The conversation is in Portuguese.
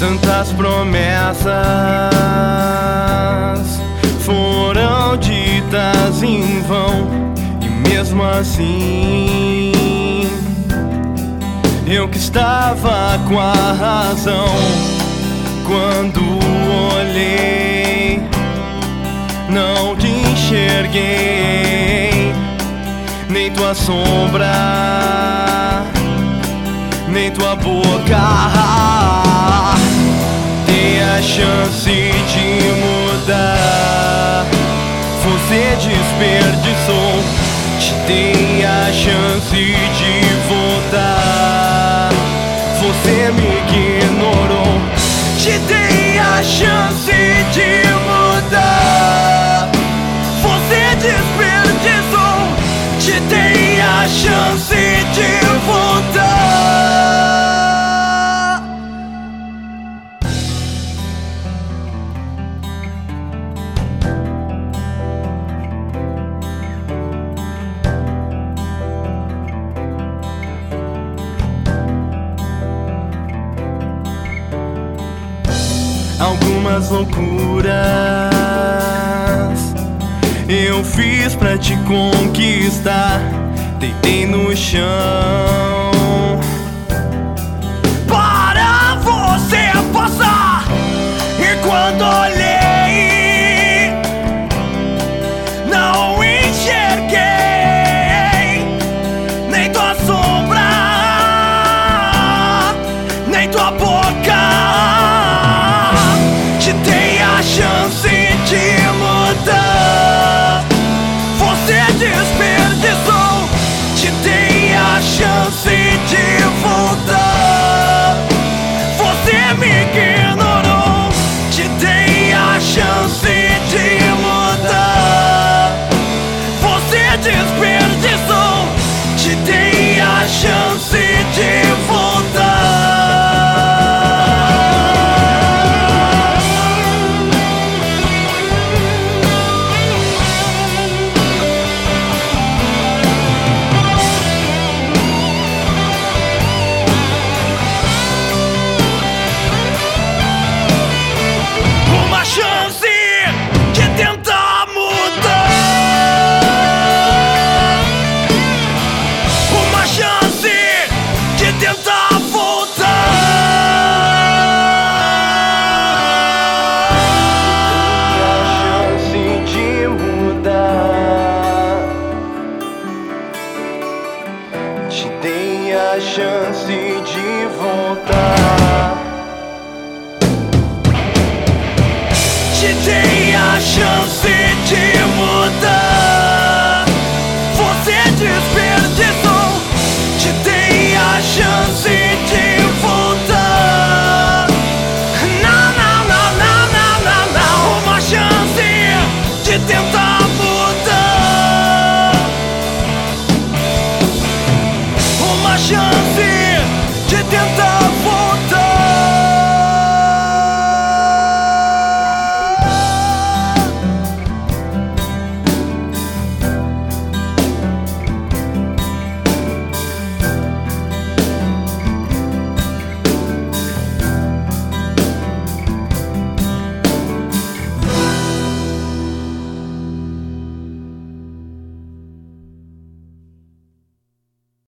Tantas promessas foram ditas em vão, e mesmo assim eu que estava com a razão. Quando olhei, não te enxerguei, nem tua sombra, nem tua boca. Tem a chance de mudar, você desperdiçou. Te dei a chance de voltar, você me ignorou. Te dei a chance de mudar, você desperdiçou. Te dei a chance de voltar. Algumas loucuras eu fiz pra te conquistar. Deitei no chão para você passar, e quando olhei, não enxerguei nem tua sombra, nem tua boca. Te dei a chance de mudar, você desperdiçou. Te dei a chance de voltar, você me ignorou. Te dei a chance de mudar, você desperdiçou. Te dei a chance de voltar. Te dei a chance de voltar. Te dei a chance